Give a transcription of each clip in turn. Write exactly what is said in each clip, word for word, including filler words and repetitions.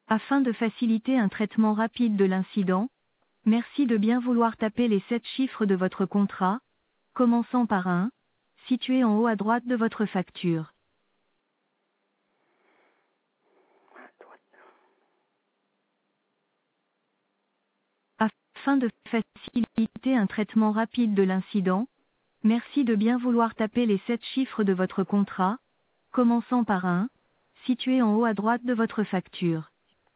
Afin de faciliter un traitement rapide de l'incident, merci de bien vouloir taper les sept chiffres de votre contrat, commençant par un, situé en haut à droite de votre facture. Afin de faciliter un traitement rapide de l'incident, merci de bien vouloir taper les sept chiffres de votre contrat, commençant par un, situé en haut à droite de votre facture.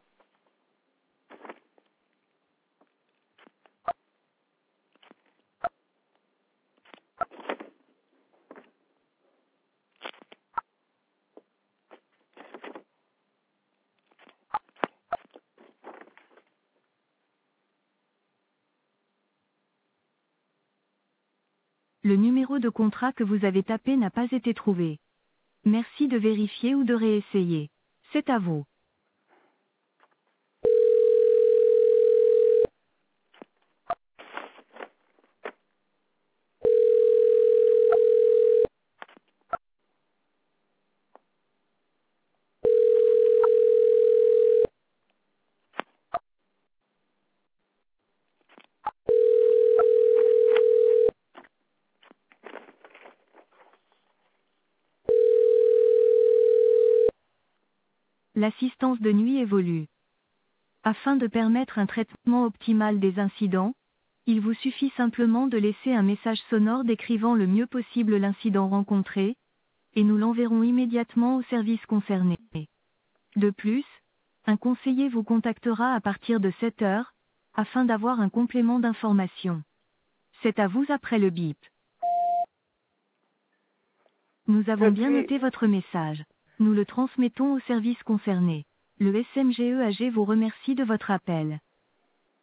Le numéro de contrat que vous avez tapé n'a pas été trouvé. Merci de vérifier ou de réessayer. C'est à vous. L'assistance de nuit évolue. Afin de permettre un traitement optimal des incidents, il vous suffit simplement de laisser un message sonore décrivant le mieux possible l'incident rencontré, et nous l'enverrons immédiatement au service concerné. De plus, un conseiller vous contactera à partir de sept heures, afin d'avoir un complément d'information. C'est à vous après le bip. Nous avons bien Depuis, noté votre message. Nous le transmettons au service concerné. Le S M G E A G vous remercie de votre appel.